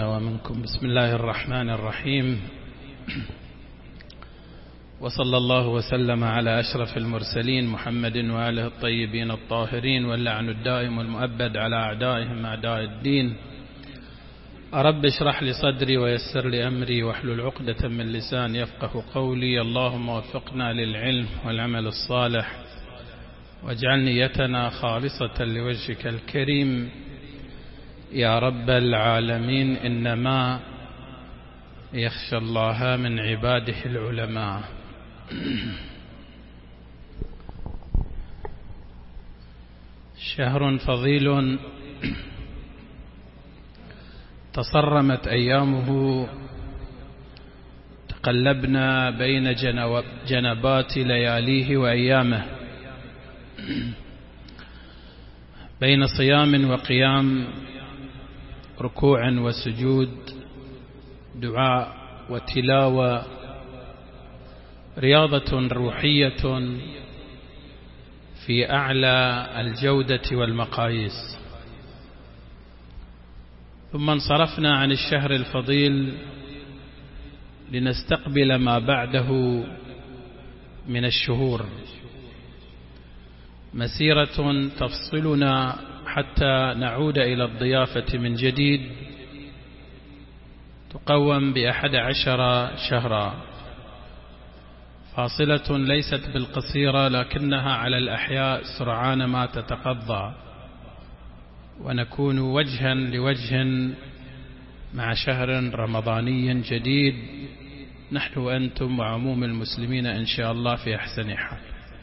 منا ومنكم. بسم الله الرحمن الرحيم، وصلى الله وسلم على أشرف المرسلين محمد وآله الطيبين الطاهرين، واللعن الدائم والمؤبد على أعدائهم أعداء الدين. رب اشرح لي صدري ويسر لي أمري واحلل عقدة من لساني يفقه قولي. اللهم وفقنا للعلم والعمل الصالح، واجعل نيتنا خالصة لوجهك الكريم يا رب العالمين. إنما يخشى الله من عباده العلماء. شهر فضيل تصرمت أيامه، تقلبنا بين جنبات لياليه وأيامه، بين صيام وقيام، ركوع وسجود، دعاء وتلاوة، رياضة روحية في أعلى الجودة والمقاييس. ثم انصرفنا عن الشهر الفضيل لنستقبل ما بعده من الشهور، مسيرة تفصلنا حتى نعود إلى الضيافة من جديد، تقوم ب11 شهرا، فاصلة ليست بالقصيرة لكنها على الأحياء سرعان ما تتقضى، ونكون وجها لوجه مع شهر رمضاني جديد، نحن وأنتم وعموم المسلمين إن شاء الله في أحسن حال.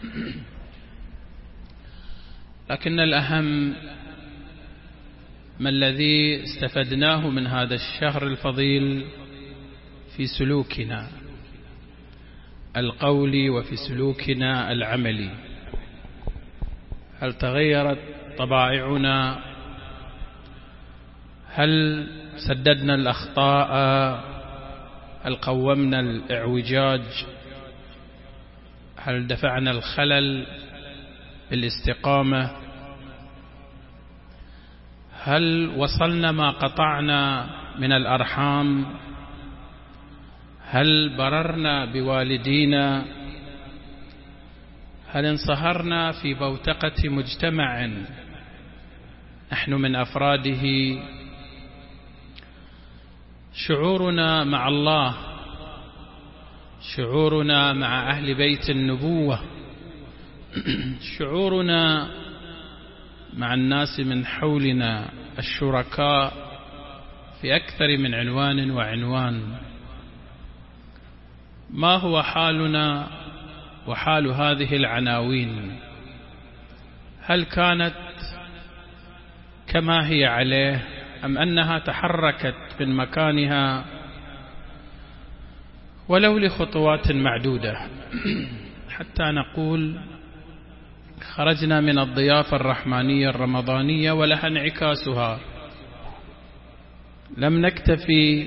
لكن الأهم ما الذي استفدناه من هذا الشهر الفضيل في سلوكنا القولي وفي سلوكنا العملي. هل تغيرت طبائعنا؟ هل سددنا الأخطاء؟ هل قومنا الإعوجاج؟ هل دفعنا الخلل بالاستقامة؟ هل وصلنا ما قطعنا من الأرحام؟ هل بررنا بوالدينا؟ هل انصهرنا في بوتقة مجتمع نحن من أفراده؟ شعورنا مع الله، شعورنا مع أهل بيت النبوة، شعورنا مع الناس من حولنا الشركاء في أكثر من عنوان وعنوان، ما هو حالنا وحال هذه العناوين؟ هل كانت كما هي عليه أم أنها تحركت من مكانها ولو لخطوات معدودة حتى نقول خرجنا من الضيافة الرحمانية الرمضانية ولها انعكاسها؟ لم نكتفي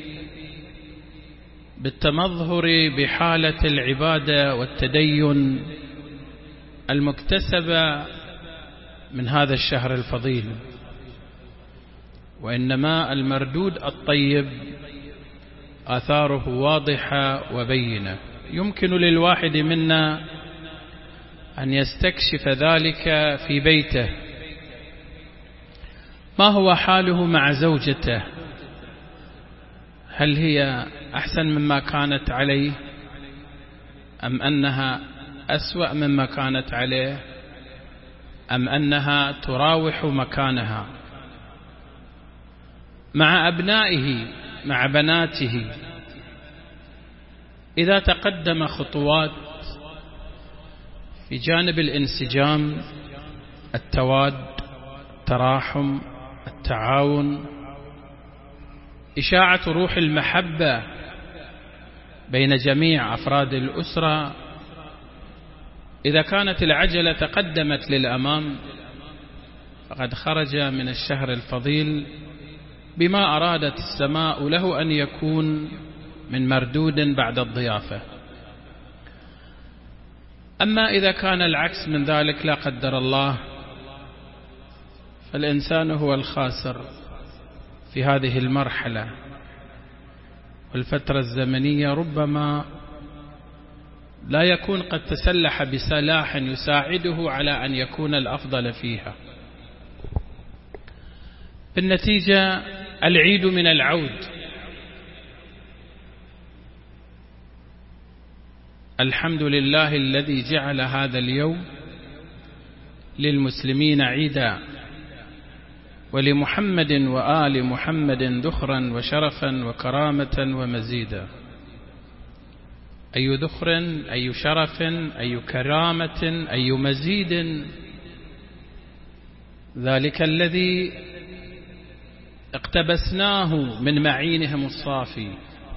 بالتمظهر بحالة العبادة والتدين المكتسبة من هذا الشهر الفضيل، وإنما المردود الطيب آثاره واضحة وبينة، يمكن للواحد منا أن يستكشف ذلك في بيته. ما هو حاله مع زوجته؟ هل هي أحسن مما كانت عليه أم أنها أسوأ مما كانت عليه أم أنها تراوح مكانها؟ مع أبنائه، مع بناته، إذا تقدم خطوات في جانب الانسجام، التواد، التراحم، التعاون، إشاعة روح المحبة بين جميع أفراد الأسرة، إذا كانت العجلة تقدمت للأمام فقد خرج من الشهر الفضيل بما أرادت السماء له أن يكون من مردود بعد الضيافة. أما إذا كان العكس من ذلك لا قدر الله، فالإنسان هو الخاسر في هذه المرحلة. والفترة الزمنية ربما لا يكون قد تسلح بسلاح يساعده على أن يكون الأفضل فيها. بالنتيجة العيد من العود. الحمد لله الذي جعل هذا اليوم للمسلمين عيدا، ولمحمد وآل محمد ذخرا وشرفا وكرامة ومزيدا. أي ذخر، أي شرف، أي كرامة، أي مزيد، ذلك الذي اقتبسناه من معينهم الصافي.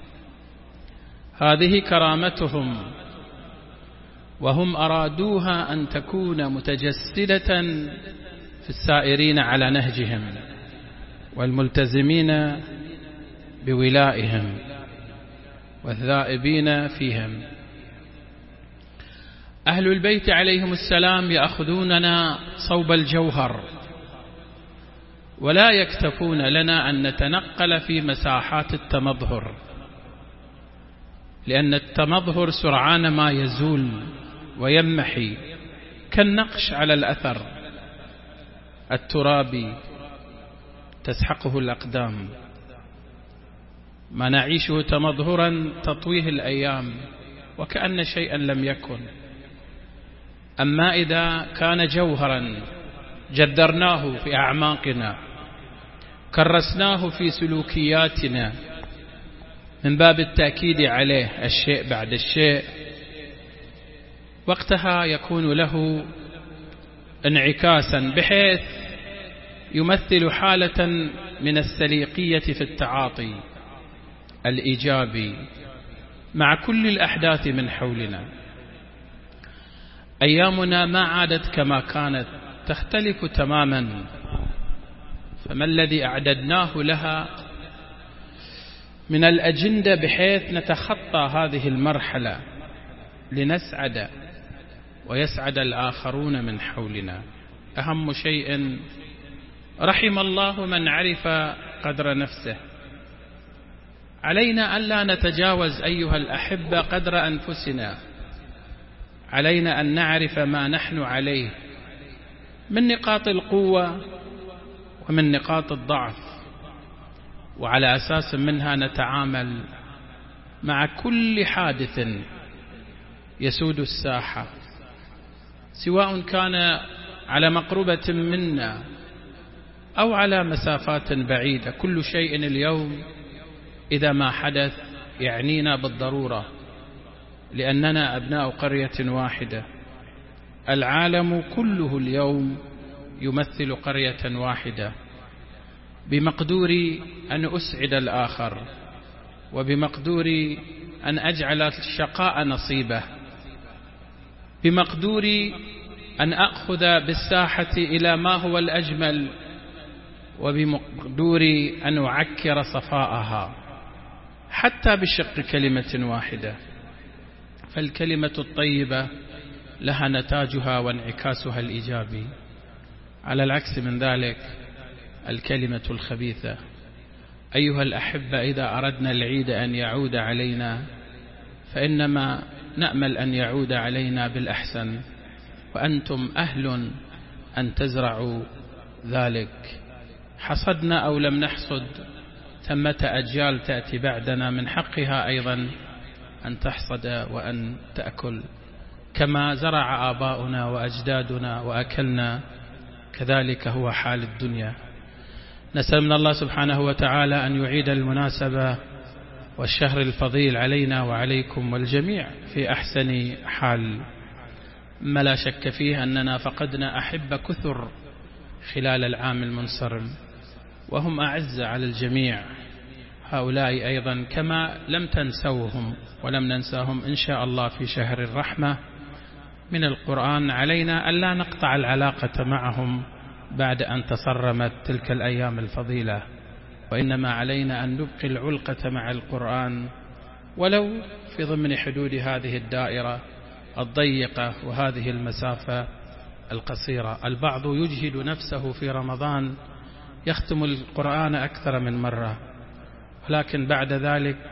هذه كرامتهم، وهم أرادوها أن تكون متجسدة في السائرين على نهجهم والملتزمين بولائهم والذائبين فيهم. أهل البيت عليهم السلام يأخذوننا صوب الجوهر، ولا يكتفون لنا أن نتنقل في مساحات التمظهر، لأن التمظهر سرعان ما يزول ويمحي كالنقش على الأثر الترابي تسحقه الأقدام. ما نعيشه تمظهرا تطويه الأيام وكأن شيئا لم يكن. أما إذا كان جوهرا جدرناه في أعماقنا، كرسناه في سلوكياتنا من باب التأكيد عليه الشيء بعد الشيء، وقتها يكون له انعكاسا بحيث يمثل حالة من السليقية في التعاطي الإيجابي مع كل الأحداث من حولنا. أيامنا ما عادت كما كانت، تختلف تماما. فما الذي أعددناه لها من الأجندة بحيث نتخطى هذه المرحلة لنسعد ويسعد الآخرون من حولنا؟ أهم شيء رحم الله من عرف قدر نفسه. علينا أن لا نتجاوز أيها الأحبة قدر أنفسنا. علينا أن نعرف ما نحن عليه من نقاط القوة ومن نقاط الضعف، وعلى أساس منها نتعامل مع كل حادث يسود الساحة، سواء كان على مقربة منا أو على مسافات بعيدة. كل شيء اليوم إذا ما حدث يعنينا بالضرورة، لأننا أبناء قرية واحدة. العالم كله اليوم يمثل قرية واحدة، بمقدوري أن أسعد الآخر، وبمقدوري أن أجعل الشقاء نصيبه، بمقدوري أن أخذ بالساحة إلى ما هو الأجمل، وبمقدوري أن أعكر صفاءها حتى بشق كلمة واحدة. فالكلمة الطيبة لها نتاجها وانعكاسها الإيجابي، على العكس من ذلك الكلمة الخبيثة. أيها الأحبة، إذا أردنا العيد أن يعود علينا فإنما نأمل أن يعود علينا بالأحسن، وأنتم أهل أن تزرعوا ذلك. حصدنا أو لم نحصد، ثمة أجيال تأتي بعدنا من حقها أيضا أن تحصد وأن تأكل. كما زرع آباؤنا وأجدادنا وأكلنا، كذلك هو حال الدنيا. نسأل من الله سبحانه وتعالى أن يعيد المناسبة والشهر الفضيل علينا وعليكم والجميع في أحسن حال. ما لا شك فيه أننا فقدنا أحبة كثر خلال العام المنصرم، وهم أعز على الجميع. هؤلاء أيضا كما لم تنسوهم ولم ننساهم إن شاء الله في شهر الرحمة من القرآن. علينا ألا نقطع العلاقة معهم بعد أن تصرمت تلك الأيام الفضيلة، وإنما علينا أن نبقي العلقة مع القرآن ولو في ضمن حدود هذه الدائرة الضيقة وهذه المسافة القصيرة. البعض يجهد نفسه في رمضان يختم القرآن أكثر من مرة، ولكن بعد ذلك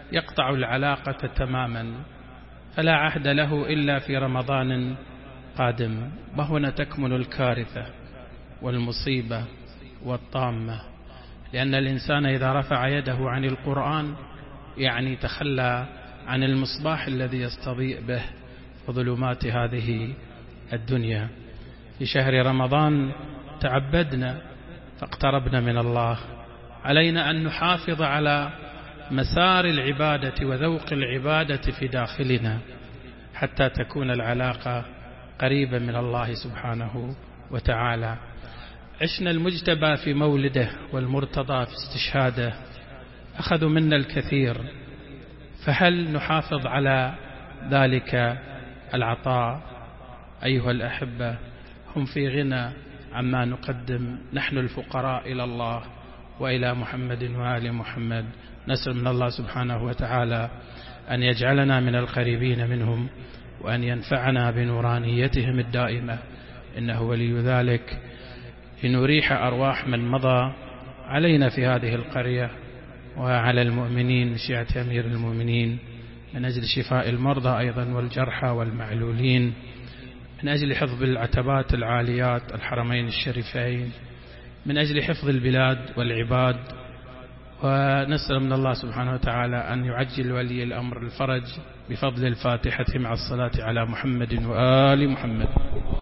يقطع العلاقة تماما، فلا عهد له إلا في رمضان قادم. وهنا تكمن الكارثة والمصيبة والطامة، لأن الإنسان إذا رفع يده عن القرآن يعني تخلى عن المصباح الذي يستضيء به وظلمات هذه الدنيا. في شهر رمضان تعبدنا فاقتربنا من الله، علينا أن نحافظ على مسار العبادة وذوق العبادة في داخلنا حتى تكون العلاقة قريبة من الله سبحانه وتعالى. عشنا المجتبى في مولده والمرتضى في استشهاده، أخذوا منا الكثير، فهل نحافظ على ذلك العطاء؟ أيها الأحبة، هم في غنى عما نقدم، نحن الفقراء إلى الله وإلى محمد وآل محمد. نسأل من الله سبحانه وتعالى أن يجعلنا من القريبين منهم، وأن ينفعنا بنورانيتهم الدائمة، إنه ولي ذلك. لنريح أرواح من مضى علينا في هذه القرية وعلى المؤمنين شيعة أمير المؤمنين، من أجل شفاء المرضى أيضا والجرحى والمعلولين، من أجل حفظ العتبات العاليات الحرمين الشريفين، من أجل حفظ البلاد والعباد. ونسأل من الله سبحانه وتعالى أن يعجل ولي الأمر الفرج بفضل الفاتحة مع الصلاة على محمد وآل محمد.